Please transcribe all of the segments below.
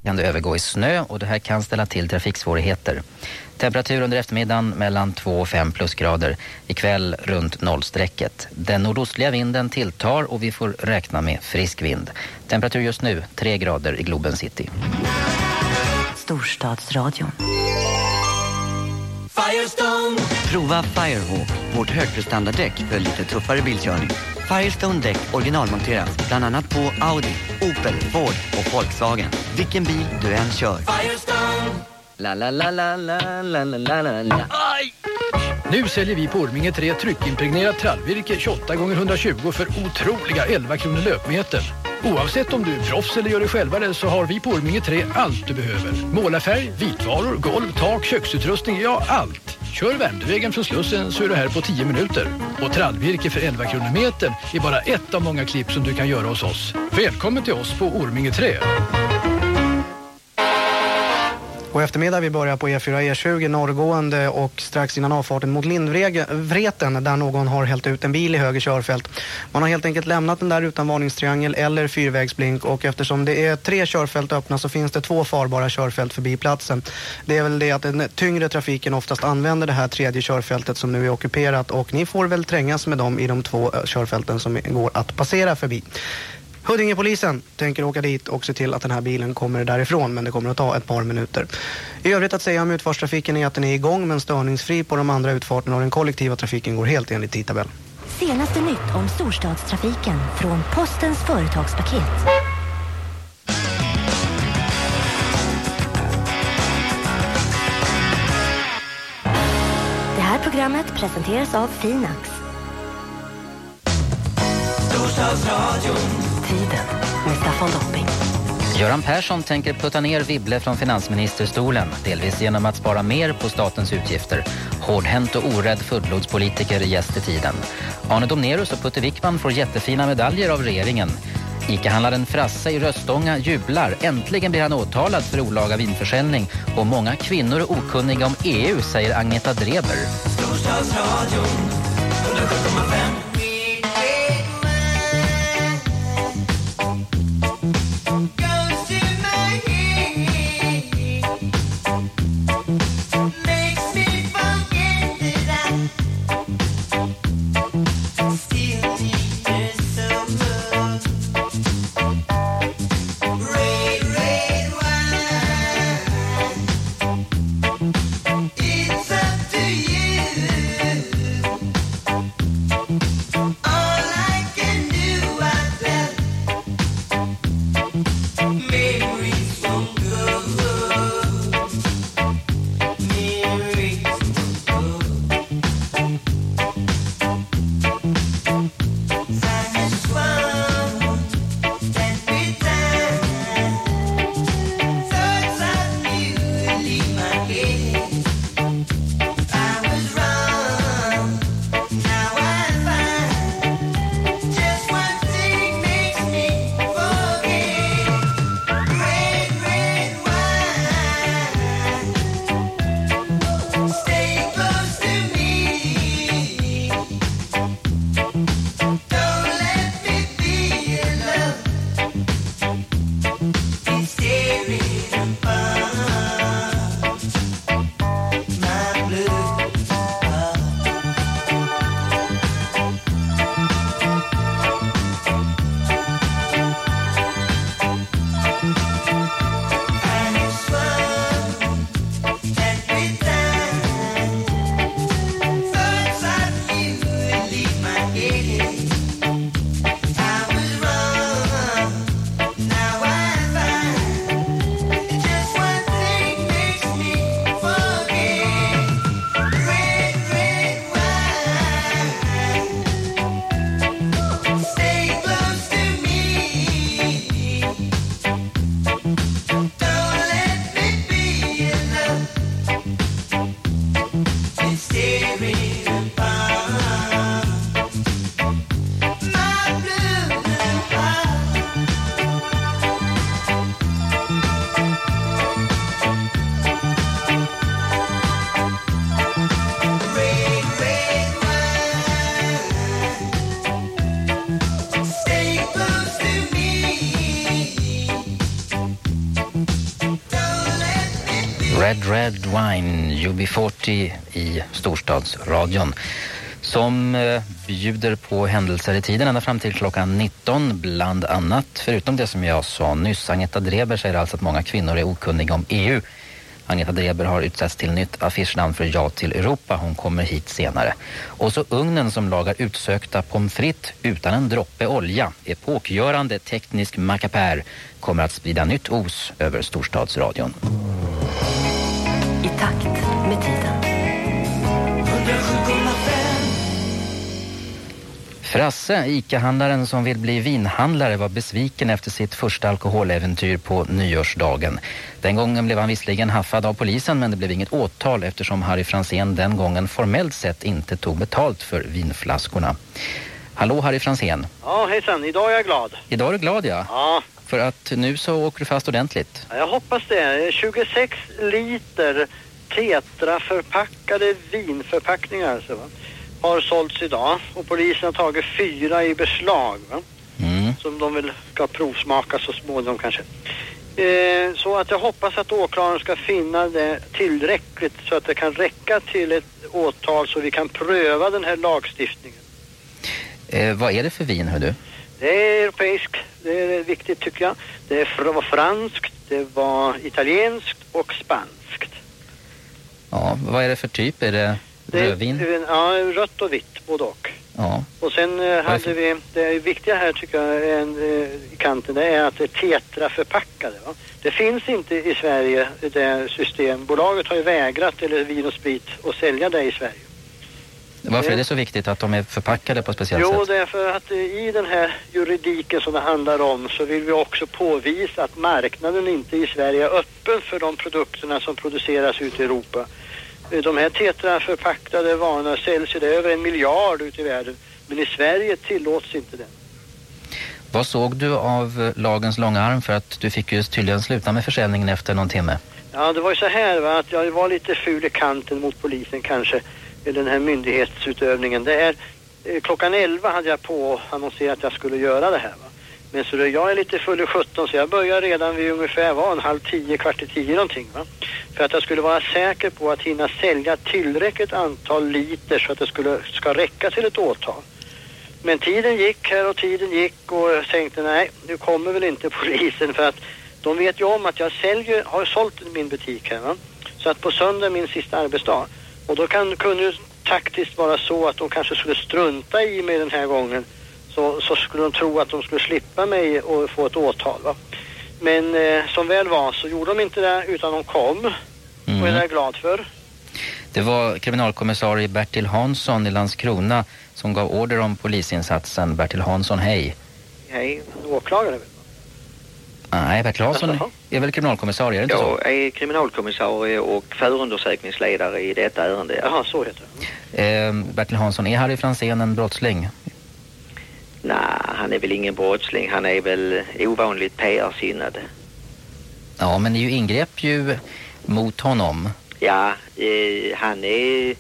kan det övergå i snö och det här kan ställa till trafiksvårigheter. Temperatur under eftermiddagen mellan 2 och 5 plusgrader. Ikväll runt nollstrecket. Den nordostliga vinden tilltar och vi får räkna med frisk vind. Temperatur just nu 3 grader i Globen City. Storstadsradion. Firestone. Prova Firehawk, vårt högprestandardäck för lite tuffare bilkörning. Firestone-däck originalmonteras bland annat på Audi, Opel, Ford och Volkswagen. Vilken bil du än kör. Firestone. La la la la la la la la la. Aj! Nu säljer vi på Orminge 3 tryckimpregnerat trallvirke 28 x 120 för otroliga 11 kronor löpmeter. Oavsett om du är proffs eller gör det självare så har vi på Orminge 3 allt du behöver. Målarfärg, vitvaror, golv, tak, köksutrustning, ja allt. Kör Värmdövägen från Slussen så är du här på 10 minuter. Och trallvirke för 11 kronor meter är bara ett av många klipp som du kan göra hos oss. Välkommen till oss på Orminge 3. Och eftermiddag vi börjar på E4 E20 norrgående och strax innan avfarten mot Lindvreten där någon har hällt ut en bil i höger körfält. Man har helt enkelt lämnat den där utan varningstriangel eller fyrvägsblink och eftersom det är 3 körfält öppna så finns det 2 farbara körfält förbi platsen. Det är väl det att den tyngre trafiken oftast använder det här 3:e körfältet som nu är ockuperat och ni får väl trängas med dem i de 2 körfälten som går att passera förbi. Huddingepolisen tänker åka dit och se till att den här bilen kommer därifrån, men det kommer att ta ett par minuter. I övrigt att säga om utfartstrafiken är att den är igång men störningsfri på de andra utfarterna och den kollektiva trafiken går helt enligt tidtabell. Senaste nytt om storstadstrafiken från Postens företagspaket. Det här programmet presenteras av Finax. Storstadsradion. Tiden med Staffan Dopping. Göran Persson tänker putta ner Wibble från finansministerstolen, delvis genom att spara mer på statens utgifter. Hårdhänt och orädd fullblodspolitiker gäst i tiden. Arne Domnerus och Putte Wickman får jättefina medaljer av regeringen. Ica-handlaren Frasse i Röstånga jublar. Äntligen blir han åtalad för olaga vinförsäljning. Och många kvinnor är okunniga om EU, säger Agneta Dreber. Storstadsradion. 107,5. Red Wine UB40 i Storstadsradion som bjuder på händelser i tiden ända fram till klockan 19 bland annat. Förutom det som jag sa nyss, Agneta Dreber säger alltså att många kvinnor är okunniga om EU. Agneta Dreber har utsatts till nytt affischnamn för Ja till Europa. Hon kommer hit senare. Och så ugnen som lagar utsökta pommes frites utan en droppe olja. Epokgörande teknisk mackapär kommer att sprida nytt os över Storstadsradion. I takt med tiden. 107,5. Frasse, ICA-handlaren som vill bli vinhandlare, var besviken efter sitt första alkoholäventyr på nyårsdagen. Den gången blev han visserligen haffad av polisen, men det blev inget åtal eftersom Harry Fransén den gången formellt sett inte tog betalt för vinflaskorna. Hallå Harry Fransén. Ja, hejsan. Idag är jag glad. Idag är du glad, ja. Ja. För att nu så åker du fast ordentligt. Jag hoppas det. 26 liter tetraförpackade vinförpackningar alltså, va? Har sålts idag och polisen har tagit 4 i beslag, va? Som de väl ska provsmaka så småningom kanske. Så att jag hoppas att åklagaren ska finna det tillräckligt så att det kan räcka till ett åtal så vi kan pröva den här lagstiftningen. Vad är det för vin, hör du? Det är europeiskt, det är viktigt tycker jag. Det var franskt, det var italienskt och spanskt. Ja, vad är det för typ? Är det rödvin? Ja, rött och vitt, både och. Ja. Och sen hade vi, det viktiga här tycker jag i kanten, det är att det är tetraförpackade. Va? Det finns inte i Sverige det Systembolaget har ju vägrat, eller Vin och Sprit, att sälja det i Sverige. Varför är det så viktigt att de är förpackade på ett speciellt sätt? Jo, det är för att i den här juridiken som det handlar om så vill vi också påvisa att marknaden inte i Sverige är öppen för de produkterna som produceras ute i Europa. De här tetraförpackade varorna säljs ju över 1 miljard ute i världen, men i Sverige tillåts inte den. Vad såg du av lagens långa arm, för att du fick ju tydligen sluta med försäljningen efter någon timme? Ja, det var ju så här, va, att jag var lite ful i kanten mot polisen kanske, eller den här myndighetsutövningen. Det är klockan 11 hade jag på annonserat att jag skulle göra det här, va. Men så jag är lite full i 17 så jag börjar redan vid ungefär 9:30, 9:45 någonting, va. För att jag skulle vara säker på att hinna sälja tillräckligt antal liter så att det ska räcka till ett åtal. Men tiden gick här och tiden gick och jag tänkte nej, nu kommer väl inte polisen, för att de vet ju om att jag har sålt i min butik här, va. Så att på söndag är min sista arbetsdag. Och då kunde det taktiskt vara så att de kanske skulle strunta i mig den här gången. Så skulle de tro att de skulle slippa mig och få ett åtal, va. Men som väl var så gjorde de inte det, utan de kom. Och är jag glad för. Det var kriminalkommissarie Bertil Hansson i Landskrona som gav order om polisinsatsen. Bertil Hansson, hej. Hej, åklagare väl? Nej, Bertil Hansson är väl kriminalkommissarie, är det inte så? Jag är kriminalkommissarie och förundersökningsledare i detta ärende. Jaha, så heter det. Bertil Hansson, är Harry Fransén en brottsling? Nej, han är väl ingen brottsling. Han är väl ovanligt PR-sinnad. Ja, men det är ju ingrepp ju mot honom. Ja, han är,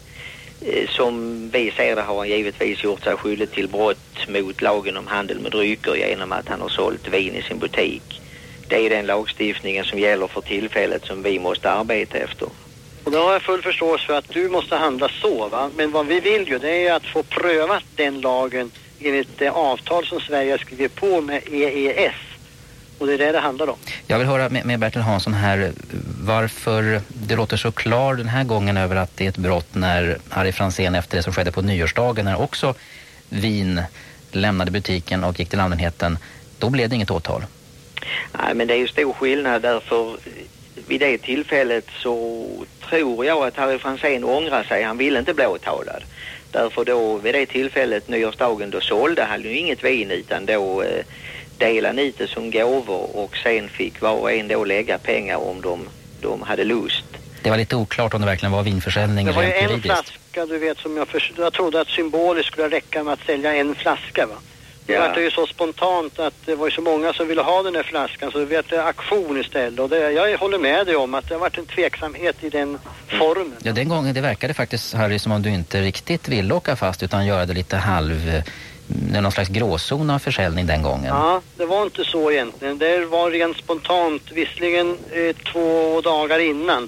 som vi ser det, har han givetvis gjort sig skyldig till brott mot lagen om handel med drycker genom att han har sålt vin i sin butik. Det är den lagstiftningen som gäller för tillfället som vi måste arbeta efter. Och då har jag full förståelse för att du måste handla så, va? Men vad vi vill ju, det är att få prövat den lagen enligt det avtal som Sverige skriver på med EES. Och det är det handlar om. Jag vill höra med Bertil Hansson här varför det låter så klar den här gången över att det är ett brott när Harry Fransén efter det som skedde på nyårsdagen, när också vin lämnade butiken och gick till allmänheten, då blev det inget åtal. Nej, men det är ju stor skillnad, därför vid det tillfället så tror jag att Harry Fransén ångrar sig. Han ville inte bli åtalad. Därför då vid det tillfället, nyårsdagen, då sålde han ju inget vin, utan då delade ut det som gåvor och sen fick var och en då lägga pengar om de hade lust. Det var lite oklart om det verkligen var vinförsäljning. Det var ju en flaska, du vet, som jag trodde att symboliskt skulle räcka med att sälja en flaska, va? Det var ju så spontant att det var ju så många som ville ha den här flaskan, så det blev en aktion istället. Och jag håller med dig om att det har varit en tveksamhet i den formen. Ja, den gången det verkade faktiskt, Harry, som om du inte riktigt ville åka fast utan göra det lite någon slags gråzon av försäljning den gången. Ja, det var inte så egentligen. Det var rent spontant, visserligen 2 dagar innan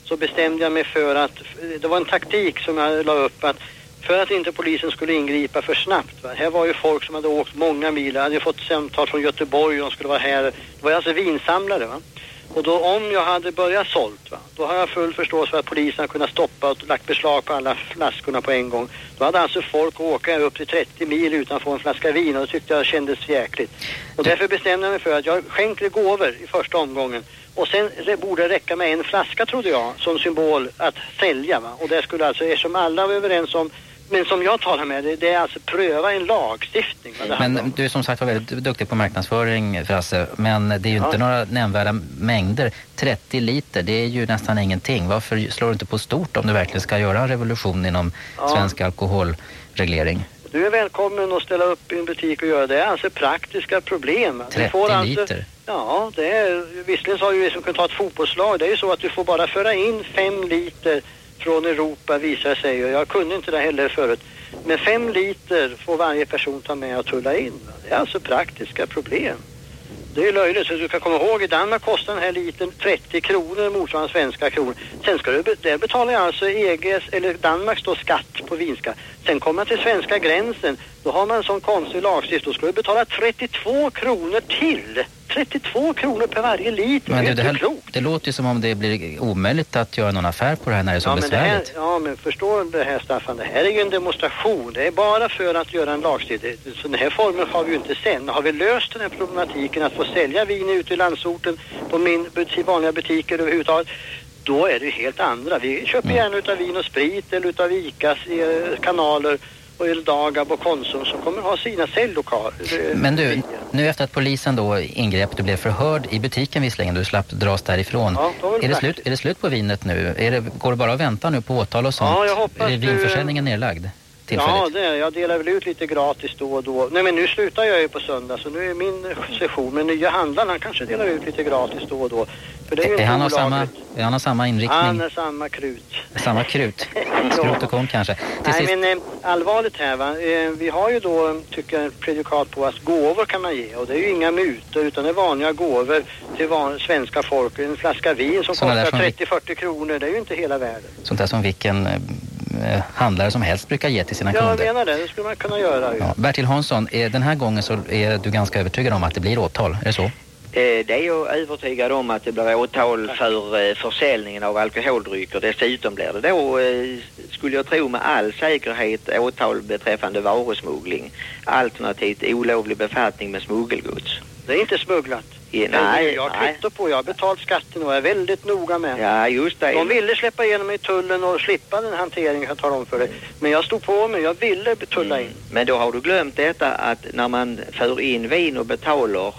så bestämde jag mig för att, det var en taktik som jag la upp, att för att inte polisen skulle ingripa för snabbt. Va? Här var ju folk som hade åkt många mil, hade fått samtal från Göteborg och de skulle vara här. Det var alltså vinsamlare, va? Och då om jag hade börjat sålt, va, då har jag full förståelse för att polisen har kunnat stoppa och lagt beslag på alla flaskorna på en gång. Då hade alltså folk åka upp till 30 mil utan att få en flaska vin, och det tyckte jag kändes jäkligt. Och därför bestämde jag mig för att jag skänker gåvor i första omgången. Och sen borde det räcka med en flaska, trodde jag, som symbol att sälja. Va? Och det skulle alltså, eftersom alla var överens om, men som jag talar med, det är alltså pröva en lagstiftning. Men du är som sagt var väldigt duktig på marknadsföring, Frasse, men det är ju inte några nämnvärda mängder. 30 liter, det är ju nästan ingenting. Varför slår du inte på stort om du verkligen ska göra en revolution inom svensk alkoholreglering? Du är välkommen att ställa upp i en butik och göra det. Alltså praktiska problem. 30 får liter? Alltså, ja, det är, visserligen så har ju som kan ta ett fotbollslag. Det är ju så att du får bara föra in 5 liter från Europa, visar sig. Och jag kunde inte det heller förut. Men 5 liter får varje person ta med och tulla in. Det är alltså praktiska problem. Det är löjligt, så du kan komma ihåg, i Danmark kostar den här liten 30 kronor motsvarande svenska kronor. Sen ska du, där betalar jag alltså EGs eller Danmarks då skatt på vinskatt. Sen kommer man till svenska gränsen, då har man en sån konstig lagstiftning, då ska du betala 32 kronor till. 32 kronor per varje liter. Men det låter ju som om det blir omöjligt att göra någon affär på det här när det är så besvärligt. Men förstår det här, Staffan, det här är ju en demonstration. Det är bara för att göra en lagstiftning. Så den här formen har vi ju inte sen. Har vi löst den här problematiken att få sälja vin ute i landsorten på vanliga butiker överhuvudtaget, då är det helt andra. Vi köper gärna utav vin och sprit eller utav Icas kanaler och Eldagab och Konsum som kommer ha sina säljlokaler. Men du, nu efter att polisen då ingrep, du blev förhörd i butiken visserligen, du slapp dras därifrån. Ja, är det slut på vinet nu? Går det bara att vänta nu på åtal och sånt? Ja, jag hoppas. Är vinförsäljningen nedlagd? Ja, det är, jag delar väl ut lite gratis då och då. Nej, men nu slutar jag ju på söndag, så nu är min session med nya handlaren. Han kanske delar ut lite gratis då och då. För det är ju han har samma inriktning? Han är samma krut. Samma krut? Skrot och kom kanske. Men allvarligt här, va? Vi har ju då, tycker jag, predikat på att gåvor kan man ge. Och det är ju inga mutor, utan det är vanliga gåvor till svenska folk. En flaska vin som kostar 30-40 kronor, det är ju inte hela världen. Sånt där som vilken handlare som helst brukar ge till sina kunder. Jag menar det skulle man kunna göra. Ja. Bertil Hansson, den här gången så är du ganska övertygad om att det blir åtal, är det så? Det är jag övertygad om att det blir åtal för försäljningen av alkoholdrycker. Dessutom blir det då, skulle jag tro med all säkerhet, åtal beträffande varusmuggling. Alternativt olovlig befattning med smuggelgods. Det är inte smugglat. Nej, jag kvittar på, jag har betalt skatten och är väldigt noga med. Ja, just det. De ville släppa igenom i tullen och slippa den hanteringen, jag talar om för det. Men jag stod på mig, jag ville tulla in. Men då har du glömt detta att när man för in vin och betalar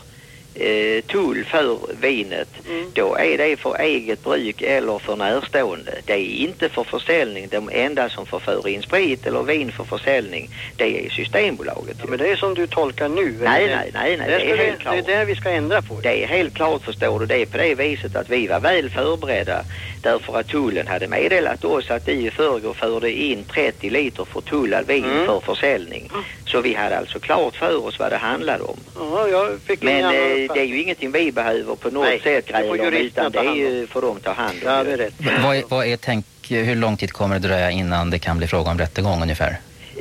tull för vinet, då är det för eget bruk eller för närstående. Det är inte för försäljning. De enda som får föra in sprit eller vin för försäljning, det är Systembolaget. Ja, men det är som du tolkar nu. Nej, det är helt klart. Det är det vi ska ändra på. Det är helt klart, förstår du. Det är på det viset att vi var väl förberedda därför att tullen hade meddelat oss att i förrgår förde in 30 liter förtullad vin för försäljning. Så vi hade alltså klart för oss vad det handlade om. Ja, jag fick det är ju ingenting vi behöver på något sätt grejer, utan det är ju för dem att ta hand om. Ja, det är rätt. Vad är hur lång tid kommer det dröja innan det kan bli fråga om rättegång ungefär?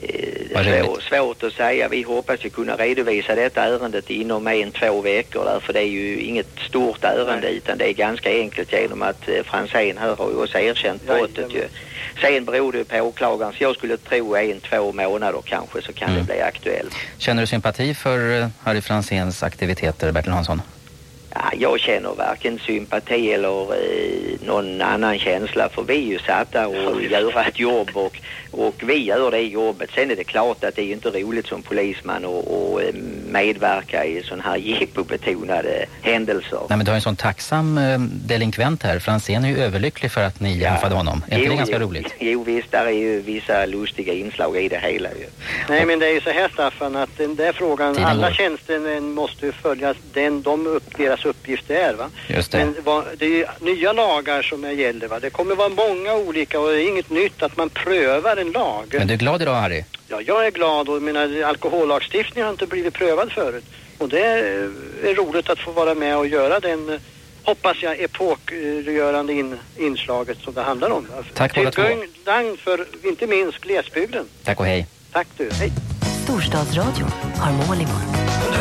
Svårt att säga. Vi hoppas ju kunna redovisa detta ärendet inom 1-2 veckor, därför det är ju inget stort ärende utan det är ganska enkelt genom att Franzén här har ju också erkänt brottet ju. Sen beror det på åklagaren, så jag skulle tro 1-2 månader kanske så kan det bli aktuellt. Känner du sympati för Harry Franzéns aktiviteter, Bertil Hansson? Ja, jag känner varken sympati eller någon annan känsla, för vi är ju satta och göra ett jobb och vi gör det jobbet. Sen är det klart att det är ju inte roligt som polisman och medverka i sån här jippobetonade händelser. Nej, men du har en sån tacksam delinkvent här. Franzén är ju överlycklig för att ni jämfade honom. Är det ganska roligt? Jo visst, där är ju vissa lustiga inslag i det hela ju. Nej, men det är ju så här, Staffan, att den där frågan, alla tjänstemän måste ju följa deras uppgift är, va? Just det. Men det är ju nya lagar som gäller, va? Det kommer vara många olika och det är inget nytt att man prövar en lag. Men du är glad idag, Harry? Ja, jag är glad, och mina alkohollagstiftning har inte blivit prövad förut. Och det är roligt att få vara med och göra den hoppas jag, epokgörande inslaget som det handlar om. Tack båda två. Gagn för inte minst glesbygden. Tack och hej. Tack du, hej. Storstadsradion har mål i mål.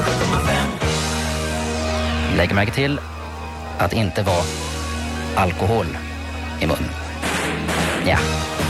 107,5. Lägg märke till att inte vara alkohol i munnen. Ja.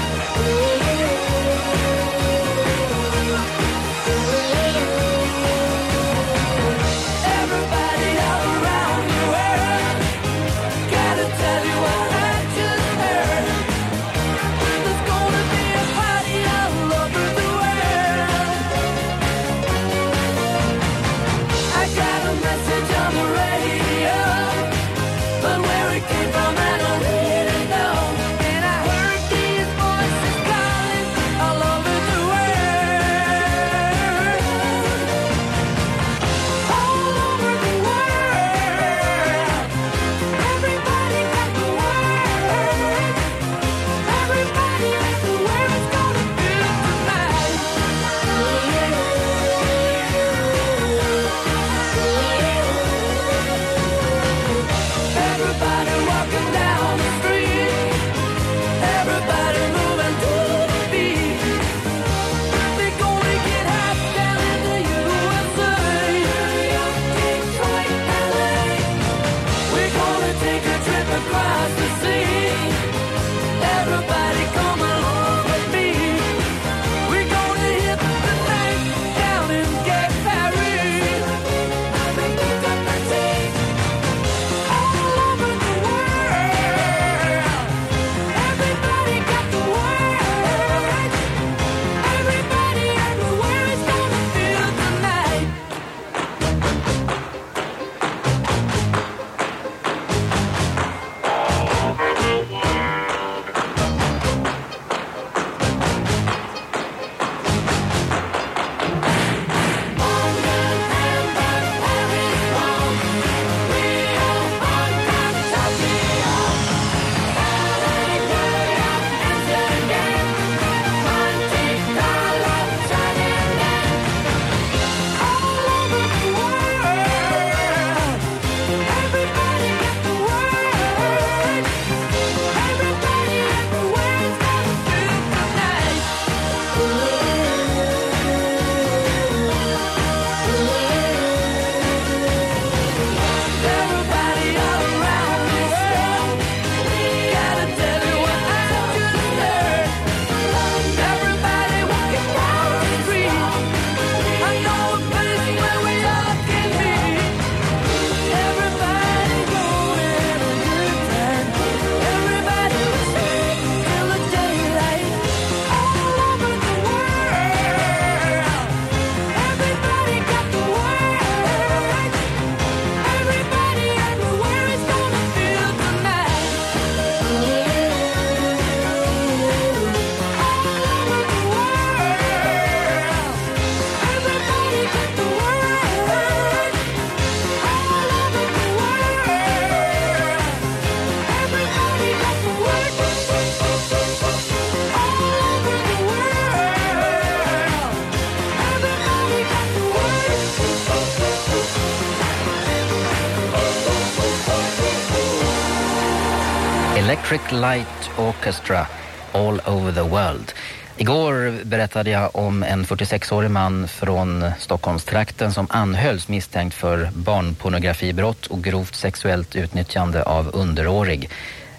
Electric Light Orchestra All Over the World. Igår berättade jag om en 46-årig man från Stockholmstrakten som anhölls misstänkt för barnpornografibrott och grovt sexuellt utnyttjande av underårig.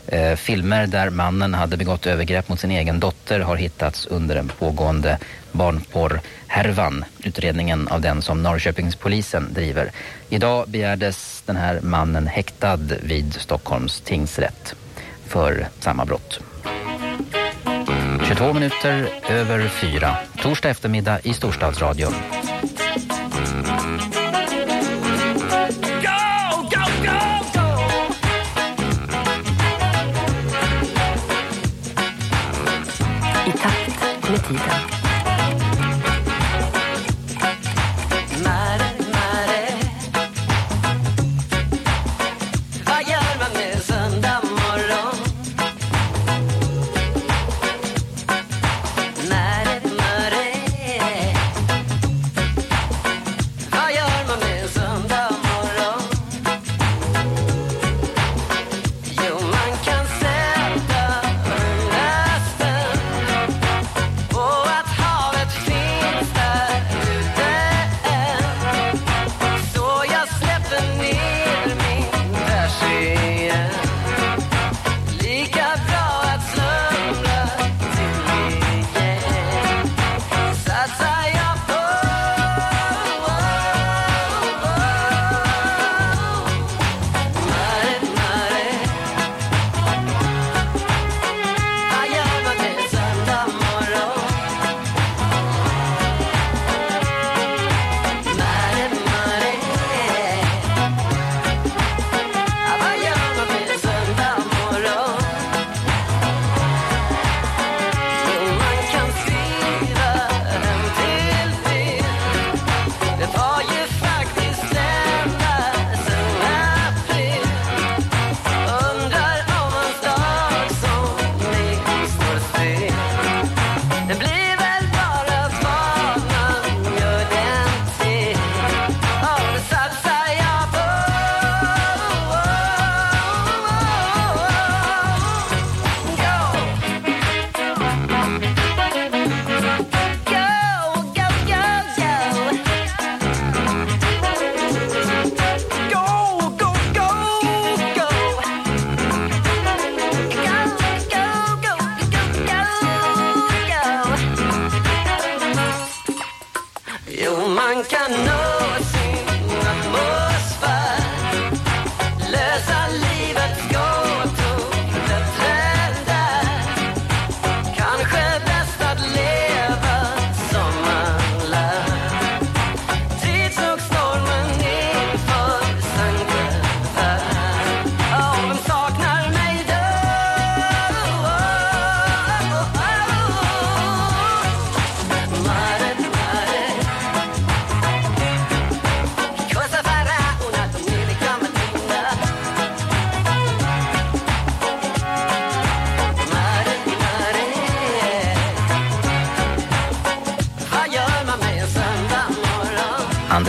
Filmer där mannen hade begått övergrepp mot sin egen dotter har hittats under den pågående barnporrhärvan, utredningen av den som Norrköpingspolisen driver. Idag begärdes den här mannen häktad vid Stockholms tingsrätt för samma brott. 22 minuter över 4. Torsdag eftermiddag i Storstadsradion. I takt med tiden.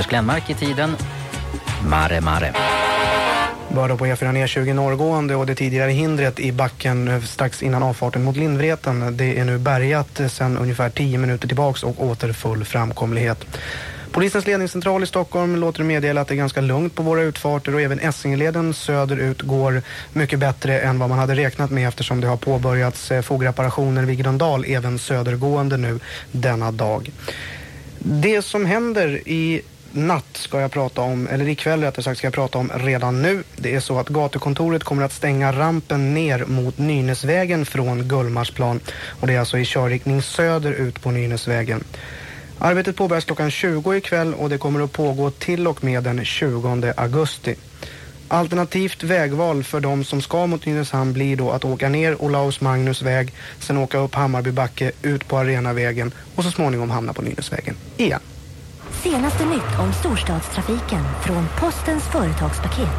Glenmark i tiden. Mare Mare. Bara på E4 E20 norrgående och det tidigare hindret i backen strax innan avfarten mot Lindvreten. Det är nu bärgat sedan ungefär 10 minuter tillbaks och åter full framkomlighet. Polisens ledningscentral i Stockholm låter meddela att det är ganska lugnt på våra utfarter och även Essingeleden söderut går mycket bättre än vad man hade räknat med eftersom det har påbörjats fogreparationer vid Gröndal även södergående nu denna dag. Det som händer i natt ska jag prata om, eller ikväll rättare sagt ska jag prata om redan nu. Det är så att gatukontoret kommer att stänga rampen ner mot Nynäsvägen från Gullmarsplan och det är alltså i körriktning söder ut på Nynäsvägen. Arbetet påbörjas klockan 20 ikväll och det kommer att pågå till och med den 20 augusti. Alternativt vägval för de som ska mot Nynäshamn blir då att åka ner Olaus Magnus väg, sen åka upp Hammarbybacke ut på Arenavägen och så småningom hamna på Nynäsvägen igen. Senaste nytt om storstadstrafiken från Postens företagspaket.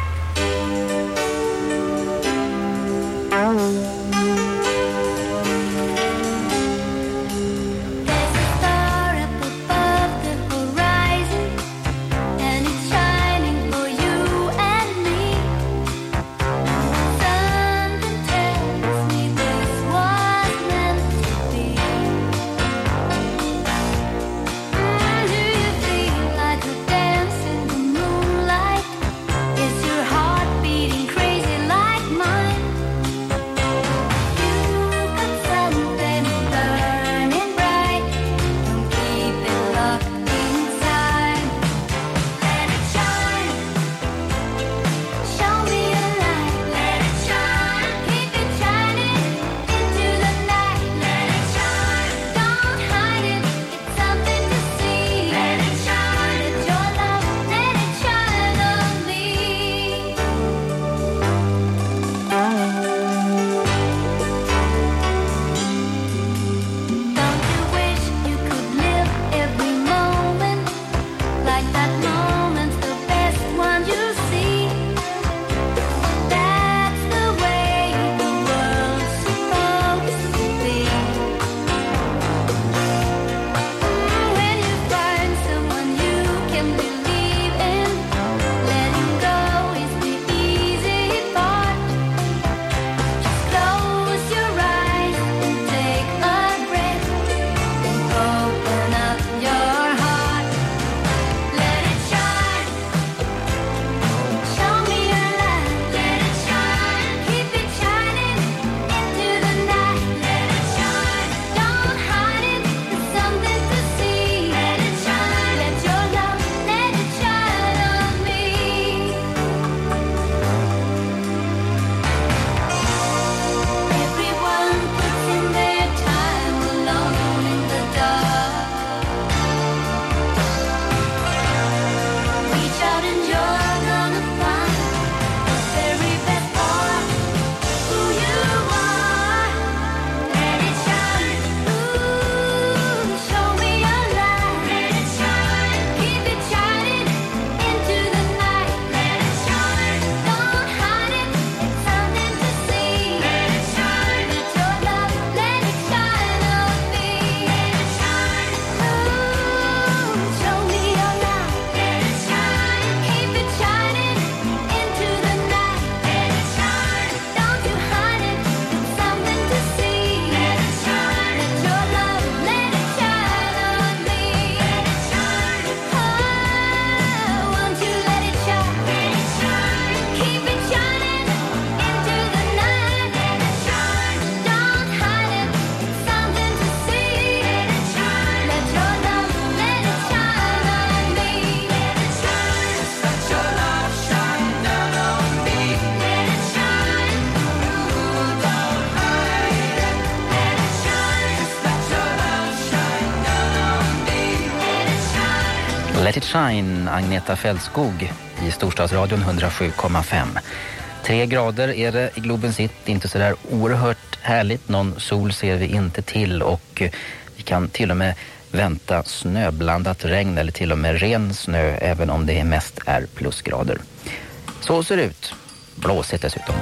Let it shine, Agneta Fältskog i Storstadsradion 107,5. 3 grader är det i Globen City, inte så där oerhört härligt. Någon sol ser vi inte till och vi kan till och med vänta snöblandat regn eller till och med ren snö även om det mest är plusgrader. Så ser det ut. Blåsigt dessutom.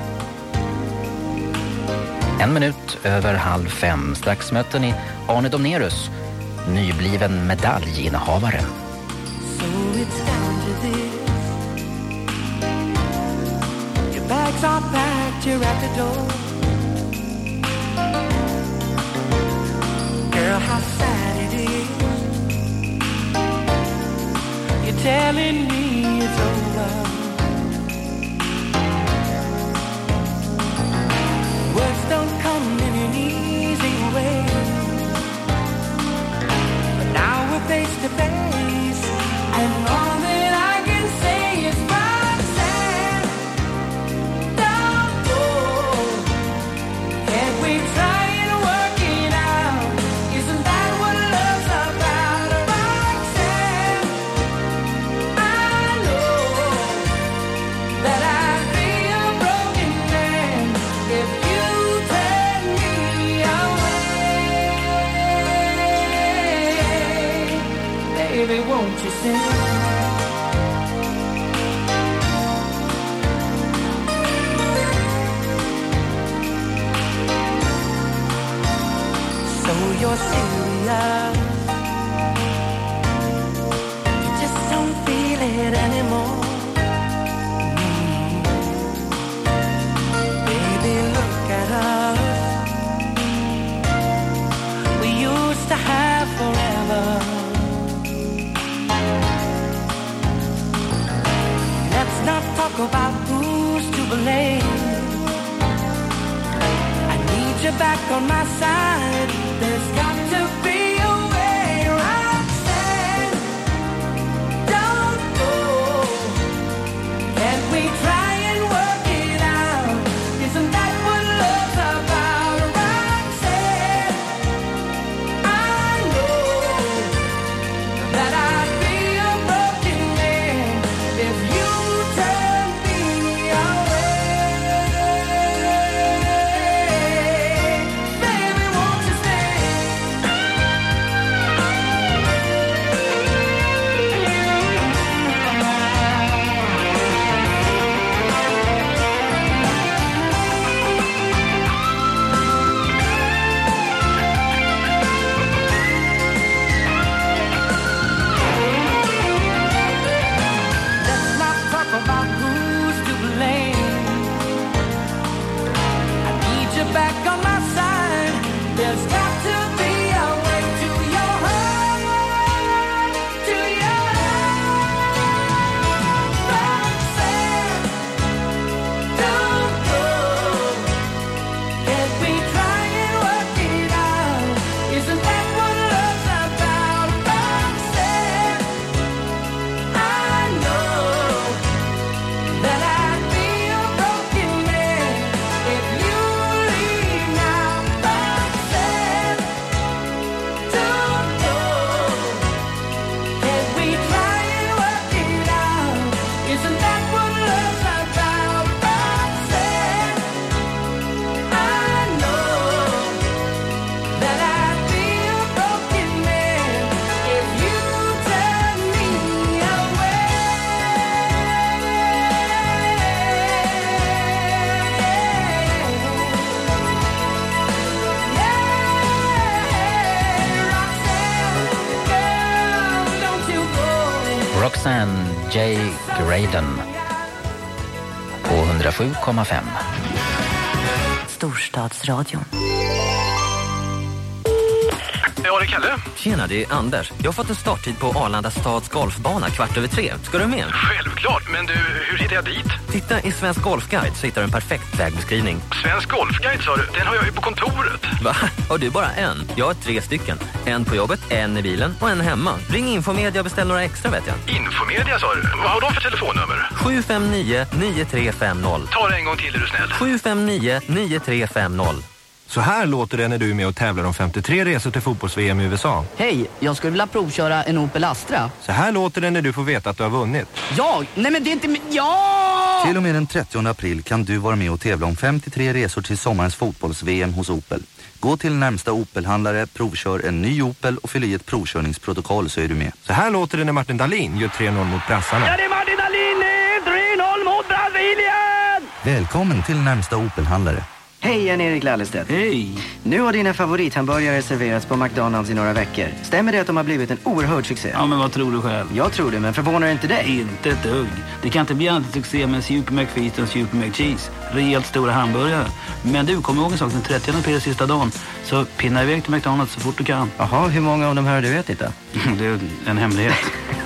1 minut över 4:30. Strax möter ni Arne Domnerus, nybliven medaljinnehavare. Så bags are packed, you're at the door. Girl, how sad it is. You're telling me it's over. Words don't come in an easy way. But now we're face to face, and all that I can say is Roxanne, don't go. Can't we try and work it out? Isn't that what love's about? Roxanne, I know that I'd be a broken man if you turn me away. Baby, won't you sing? So you're serious. You just don't feel it anymore. Baby, look at us. We used to have forever. Let's not talk about who's to blame. I need you back on my side. There's got to be a way, Roxanne. Don't go. Can't we try and work it out? Isn't that what love's about, Roxanne? I know that I'd be a broken man if you turn me away. Baby, won't you stay? Let's not talk about who's to blame. I need you back on my side. There's got to be a way to your heart, to your Roxanne. Don't go. Can't we try and work it out? Isn't that what love's about, Roxanne? I know that I'd be a broken man if you leave now, Roxanne. Don't go. Can't we try and work it out? Isn't that what love's about, Roxanne? I know that I'd be a broken man if you turn me away. Roxanne, girl, don't you go. Roxanne J. Graydon på 107,5. Storstadsradion. Ja, det är Kalle. Tjena, det är Anders. Jag har fått en starttid på Arlanda stads golfbana 3:15. Ska du med? Självklart, men du, hur hittar jag dit? Titta i Svensk Golfguide så hittar du en perfekt vägbeskrivning. Svensk Golfguide sa du, den har jag ju på kontoret. Va? Har du bara en? Jag har 3 stycken. En på jobbet, en i bilen och en hemma. Ring Infomedia och beställ några extra, vet jag. Infomedia sa du, vad har de för telefonnummer? 759-9350. Ta det en gång till, är du snäll. 759-9350. Så här låter det när du är med och tävlar om 53 resor till fotbolls-VM i USA. Hej, jag skulle vilja provköra en Opel Astra. Så här låter det när du får veta att du har vunnit. Jag? Nej men det är inte... Ja! Till och med den 30 april kan du vara med och tävla om 53 resor till sommarens fotbolls-VM hos Opel. Gå till närmsta Opel-handlare, provkör en ny Opel och fyll i ett provkörningsprotokoll så är du med. Så här låter det när Martin Dahlin gör 3-0 mot brassarna. Ja, det är Martin Dahlin! 3-0 mot Brasilien! Välkommen till närmsta Opel-handlare. Hej, jag är Erik Lallestedt. Hej! Nu har dina favorithamburgare serverats på McDonald's i några veckor. Stämmer det att de har blivit en oerhörd succé? Ja, men vad tror du själv? Jag tror det, men förvånar inte dig? Inte ett dugg. Det kan inte bli annat succé med Super McFeast och Super McCheese. Rejält stora hamburgare. Men du, kommer ihåg en sak, den 30 april sista dagen. Så pinna iväg till McDonald's så fort du kan. Jaha, hur många av de här du vet inte? Det är en hemlighet.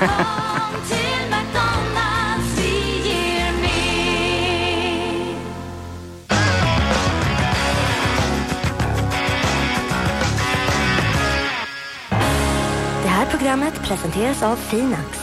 Det här programmet presenteras av Finax.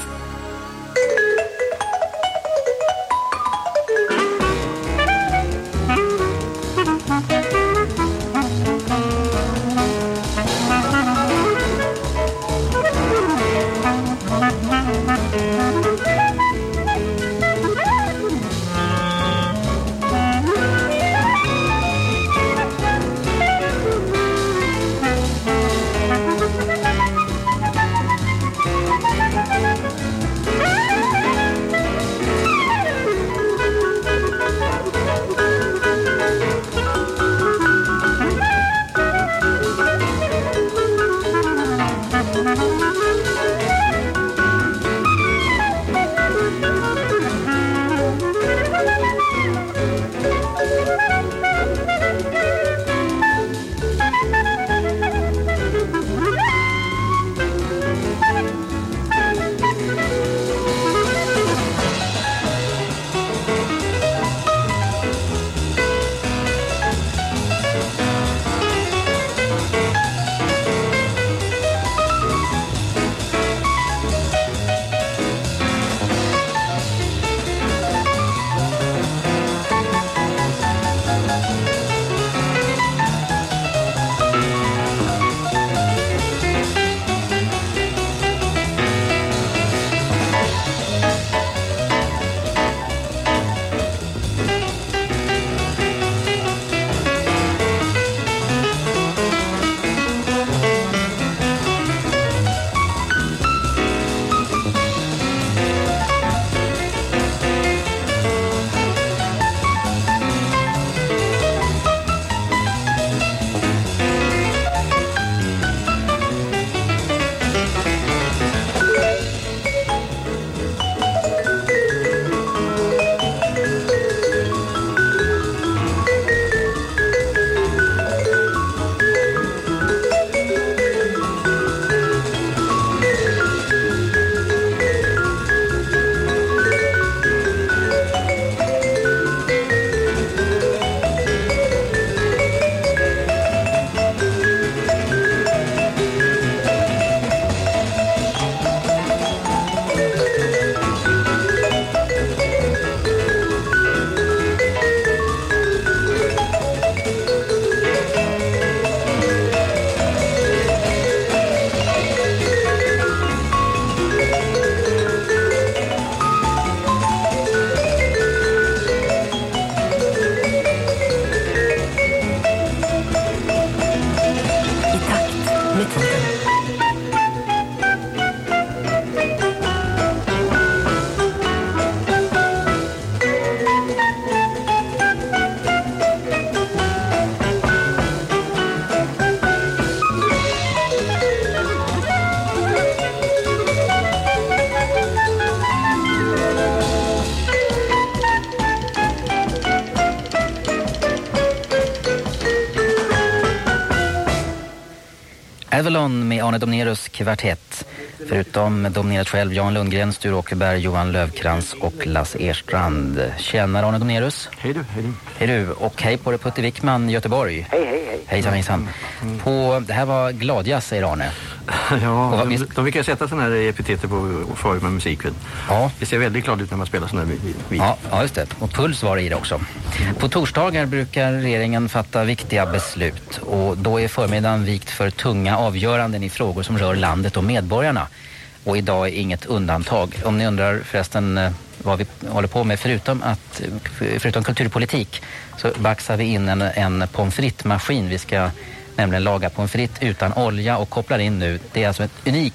Avalon med Arne Domnerus kvartett. Förutom Domnerus själv, Jan Lundgren, Sture Åkerberg, Johan Lövkrans och Lasse Erstrand. Tjänar Arne Domnerus. Hej du, hej du. Hej du, och hej på det Putte Wickman, Göteborg. Hej, hej, hej. Hejsan, hejsan. Det här var gladjazz, säger Arne. Ja, de brukar sätta sådana här epiteter på form med musiken. Ja. Det ser väldigt glad ut när man spelar sådana här vid. Ja, just det. Och puls var det i det också. På torsdagar brukar regeringen fatta viktiga beslut. Och då är förmiddagen vikt för tunga avgöranden i frågor som rör landet och medborgarna. Och idag är inget undantag. Om ni undrar förresten vad vi håller på med förutom kulturpolitik, så baxar vi in en pommes frites-maskin. Vi ska nämligen laga pommes frites utan olja och kopplar in nu. Det är alltså ett unik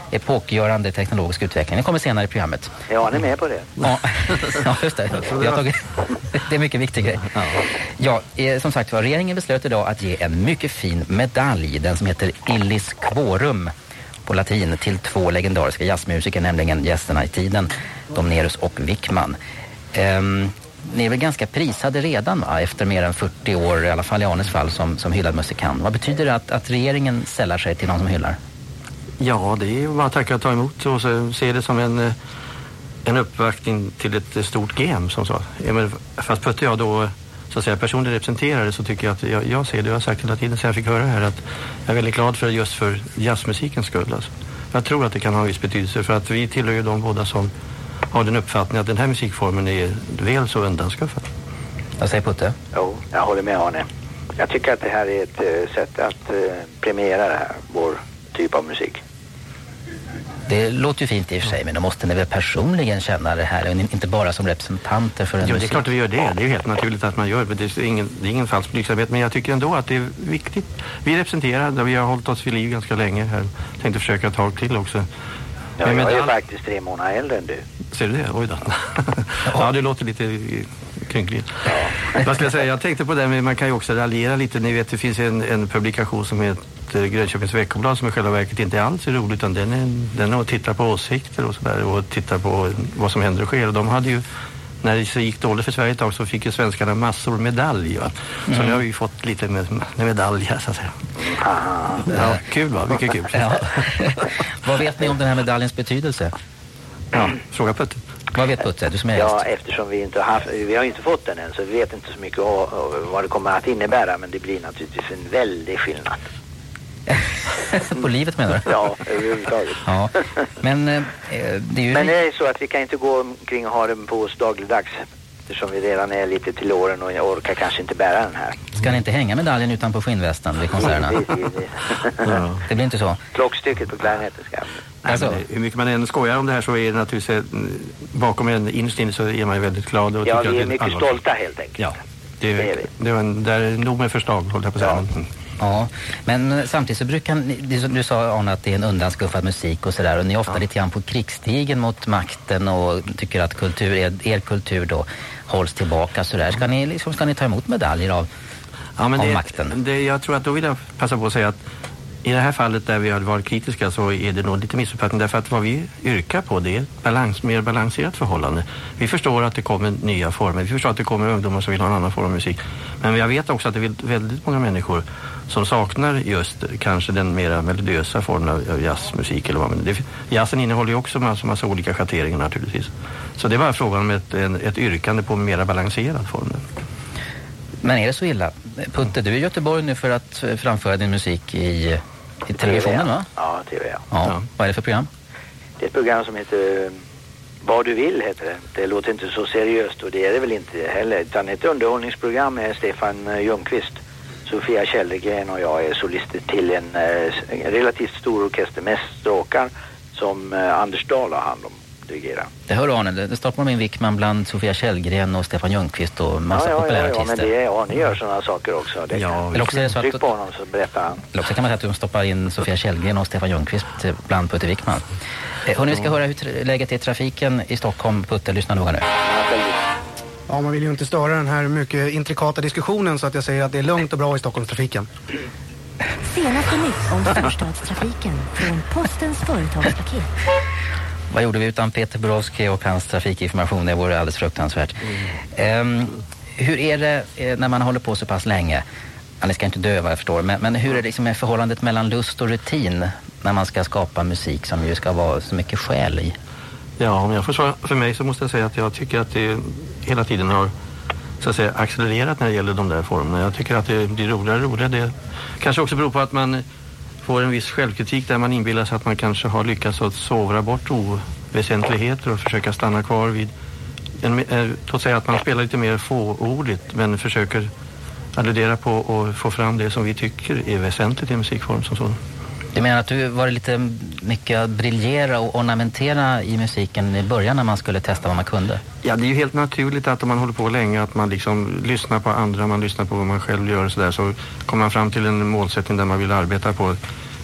epokgörande teknologisk utveckling. Det kommer senare i programmet. Ja, ni är med på det. Ja, ja just det. Det är mycket viktig grej. Ja, som sagt var, regeringen beslöt idag att ge en mycket fin medalj, den som heter Illis Quorum på latin, till 2 legendariska jazzmusiker, nämligen gästerna i tiden, Domnerus och Wickman. Ni är väl ganska prisade redan, va? Efter mer än 40 år, i alla fall i Arnes fall, som hyllad musikant. Vad betyder det att regeringen sällar sig till någon som hyllar? Ja, det är ju bara att tacka och ta emot och så ser det som en uppvaktning till ett stort game, som så. Fast Putte jag då så att säga personligen representerare, så tycker jag att jag ser det, jag har sagt hela tiden sen jag fick höra här, att jag är väldigt glad för just för jazzmusikens skull. Alltså. Jag tror att det kan ha en viss betydelse, för att vi tillhör ju de båda som har den uppfattningen att den här musikformen är väl så undanskuffad. Vad säger Putte? Jo, jag håller med Arne. Jag tycker att det här är ett sätt att premiera det här, vår typ av musik. Det låter ju fint i och för sig, men då måste ni väl personligen känna det här, inte bara som representanter för en musik. Jo, det är klart att vi gör det. Det är ju helt naturligt att man gör det. Det är ingen falsk blygsamhet, men jag tycker ändå att det är viktigt. Vi representerar, vi har hållit oss vid liv ganska länge här. Tänkte försöka ett tag till också. Ja, jag är faktiskt 3 månader äldre än du. Ser du det? Oj då. Ja, det låter lite krynkligt. Ja. Vad ska jag säga? Jag tänkte på det, men man kan ju också raljera lite. Ni vet, det finns en publikation som heter Grönköpings veckoblad, som i själva verket inte alls är roligt, utan den är att titta på åsikter och sådär, och titta på vad som händer och sker. Och de hade ju, när det gick dåligt för Sverige ett tag, så fick ju svenskarna massor medalj, va? Så nu har vi ju fått lite med medalj här, så att säga. Ja, kul, va? Mycket kul. Ja. Vad vet ni om den här medaljens betydelse? Ja, fråga Putte. Vad vet Putte, du som är gäst? Ja, eftersom vi har inte fått den än, så vi vet inte så mycket vad det kommer att innebära, men det blir naturligtvis en väldig skillnad. På livet menar du? Ja, överhuvudtaget. Ja. Men det är ju... Men det är så att vi kan inte gå omkring och ha den på oss dagligdags, eftersom vi redan är lite till åren och jag orkar kanske inte bära den här. Ska ni inte hänga medaljen utanpå skinnvästen vid konserterna? Ja. Det blir inte så. Klockstycket på klarinetten ska. Alltså. Hur mycket man än skojar om det här, så är det naturligtvis bakom en innerst så är man ju väldigt glad. Och ja, vi är mycket stolta helt enkelt. Ja, det är nog med förslag, håller jag på att säga. Ja, men samtidigt så brukar du sa, Arne, att det är en undanskuffad musik och sådär, och ni är ofta lite grann på krigsstigen mot makten och tycker att er kultur då hålls tillbaka sådär. Ska ni ta emot medaljer av makten? Jag tror att då vill jag passa på att säga att i det här fallet där vi har varit kritiska, så är det nog lite missuppfattning, därför att vad vi yrkar på, det är ett mer balanserat förhållande. Vi förstår att det kommer nya former, vi förstår att det kommer ungdomar som vill ha en annan form av musik, men jag vet också att det är väldigt många människor som saknar just kanske den mer melodiösa formen av jazzmusik eller vad. Men jazzen innehåller ju också massa olika schatteringar naturligtvis. Så det var frågan om ett yrkande på en mer balanserad form. Men är det så illa? Putte, du är i Göteborg nu för att framföra din musik i televisionen, va? Ja, TV. Ja. Vad är det för program? Det är ett program som heter Vad du vill, heter det. Det låter inte så seriöst, och det är det väl inte heller. Utan ett underhållningsprogram med Stefan Ljungqvist, Sofia Källgren och jag är solister till en relativt stor orkester, mest stråkar, som Anders Dahl har hand om. Det hör Arne, det startar med en Wickman bland Sofia Källgren och Stefan Ljungqvist och massa populära artister. Ja, men det är Arne gör sådana saker också. Det eller också är det så att på honom så berättar han. Eller också kan man säga att de stoppar in Sofia Källgren och Stefan Ljungqvist bland Putte Wickman. Hörrni, vi ska höra hur läget är i trafiken i Stockholm. Putte, lyssna noga nu. Ja, man vill ju inte störa den här mycket intrikata diskussionen, så att jag säger att det är lugnt och bra i Stockholmstrafiken. Senaste nytt om storstadstrafiken från Postens företagspaket. Vad gjorde vi utan Peter Borowski och hans trafikinformation? Det vore alldeles fruktansvärt. Hur är det när man håller på så pass länge? Ni ska inte dö, vad jag förstår. Men hur är det liksom med förhållandet mellan lust och rutin när man ska skapa musik som ju ska vara så mycket själ i? Ja, om jag får svara för mig så måste jag säga att jag tycker att det hela tiden har, så att säga, accelererat när det gäller de där formerna. Jag tycker att det blir roligare och roligare. Det kanske också beror på att man får en viss självkritik där man inbillar sig att man kanske har lyckats att sovra bort oväsentligheter och försöka stanna kvar vid låt säga att man spelar lite mer fåordigt, men försöker alludera på och få fram det som vi tycker är väsentligt i musikform som sådan. Du menar att du var lite mycket att briljera och ornamentera i musiken i början när man skulle testa vad man kunde? Ja, det är ju helt naturligt att om man håller på länge att man liksom lyssnar på andra, man lyssnar på vad man själv gör och sådär, så kommer man fram till en målsättning där man vill arbeta på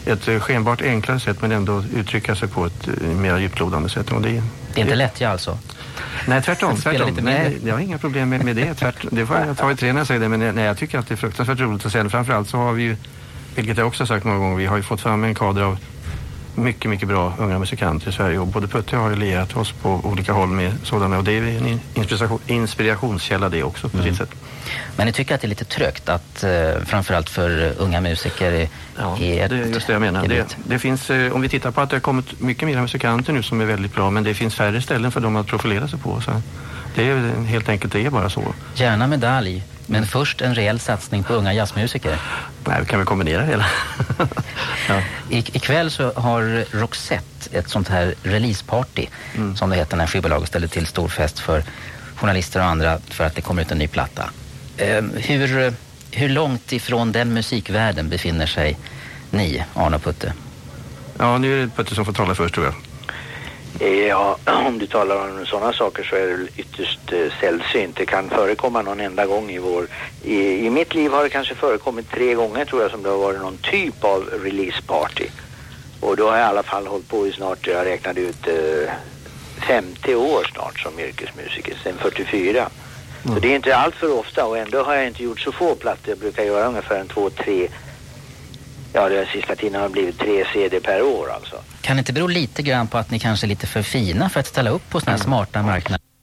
ett skenbart enklare sätt men ändå uttrycka sig på ett mer djuplodande sätt. Och det är inte lätt, ja, alltså? Nej, tvärtom. Nej, jag har inga problem med det. Det får jag ta i tre när jag säger det, men nej, jag tycker att det är fruktansvärt roligt att säga. Framförallt så har vi ju, vilket jag också har sagt många gånger, vi har ju fått fram en kader av mycket, mycket bra unga musikanter i Sverige, och både Putte har lierat oss på olika håll med sådana, och det är en inspirationskälla det också på sitt sätt. Men ni tycker att det är lite trögt att framförallt för unga musiker det är just det jag menar. Det finns, om vi tittar på att det har kommit mycket mer musikanter nu som är väldigt bra, men det finns färre ställen för dem att profilera sig på, så det är helt enkelt, det är bara så. Gärna medalj, men först en rejäl satsning på unga jazzmusiker. Nej, vi kan väl kombinera det hela. Ja. Ikväll så har Roxette ett sånt här releaseparty som det heter när skivbolaget ställer till stor fest för journalister och andra för att det kommer ut en ny platta. Hur långt ifrån den musikvärlden befinner sig ni, Arne och Putte? Ja, nu är det Putte som får tala först, tror jag. Ja, om du talar om sådana saker så är det ytterst sällsynt. Det kan förekomma någon enda gång i mitt liv har det kanske förekommit 3 gånger, tror jag, som det har varit någon typ av releaseparty. Och då har jag i alla fall hållit på i snart, jag räknade ut 50 år snart som yrkesmusiker, sen 44. Så det är inte allt för ofta, och ändå har jag inte gjort så få plattor. Jag brukar göra ungefär 2-3, ja, det sista tiden har blivit 3 CD per år alltså. Kan det inte bero lite grann på att ni kanske är lite för fina för att ställa upp på såna här smarta marknader?